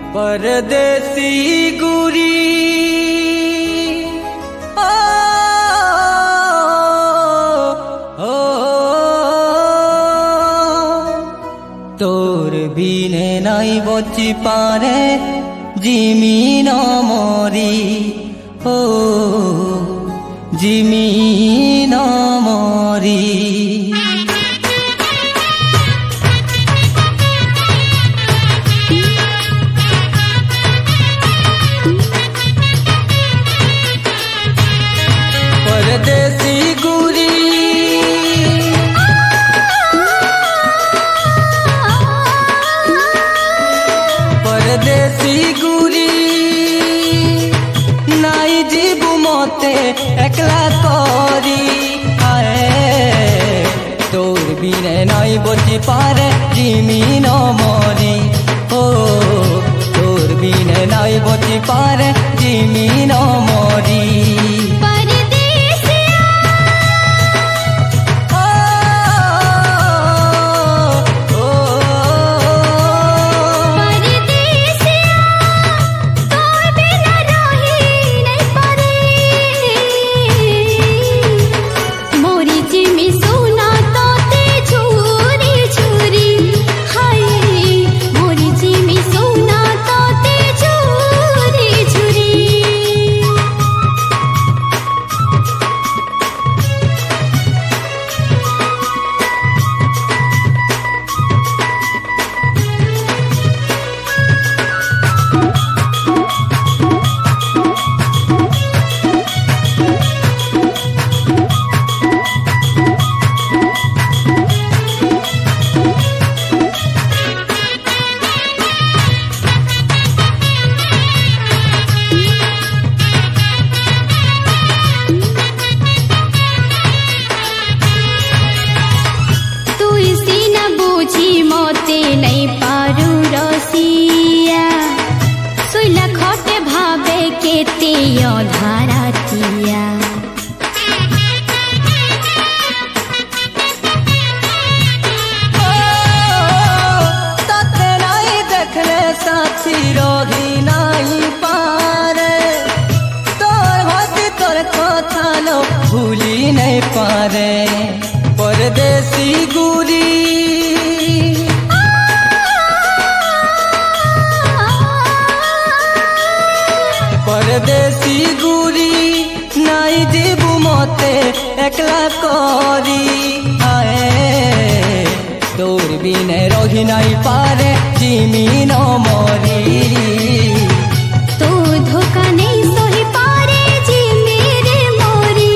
परदेसी गुरी ओ, ओ, तोर बिने नाई बची पारे जिमी न मरी ओ जिमी न मरी परदेसी गुरी परदेसी गुरी नाई जीबू मते एकला करी आए तोर बिने नाई बची पारे जिमी न मरी ओ तोर बिने नाई बची पारे जिमी न मरी भूली नहीं पारे परदेसी गुरी परदेसी गुरी नाई जीबू मते एकला करी आए तोर बिने रही नहीं पारे जिमी न मरी तो धोखा नहीं सही पारे जिमी रे मोरी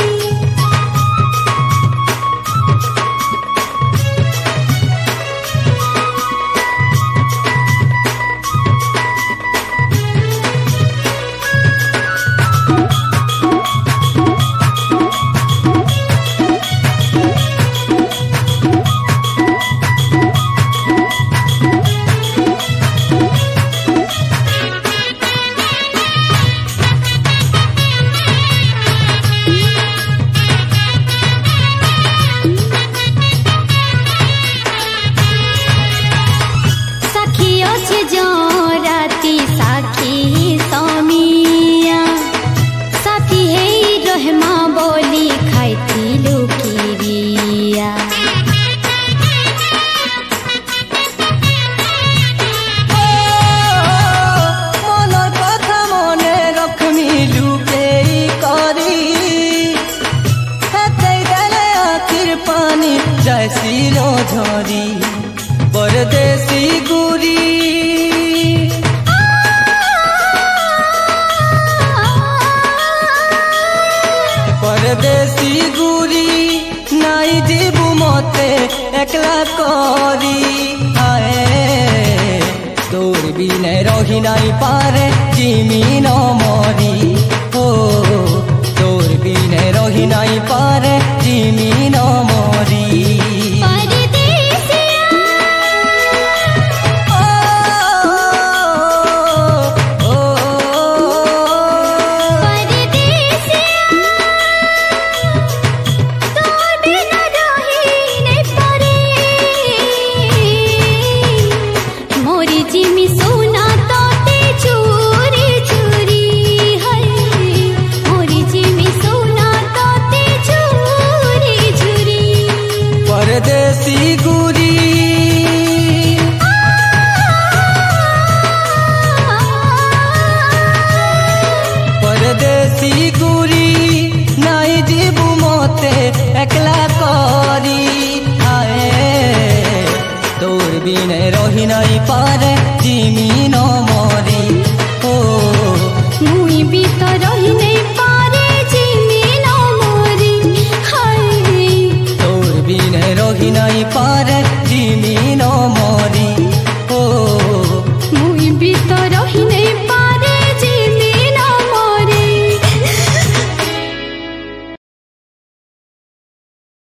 जैसी लो झोरी परदेसी गुरी परदेसी गुरी नाई जीबू मते एकला करी आए तोर बिने रही नहीं पारे जिमी न मरी ओ तोर बिने रही नहीं पारे जिमी न मरी जिमी सोना तो बिने रही नहीं पारे जिमी न मरी ओ मुई भी तो रही नहीं पारे जिमी न मरी हाय तोर बिने रही नहीं पारे जिमी न मरी।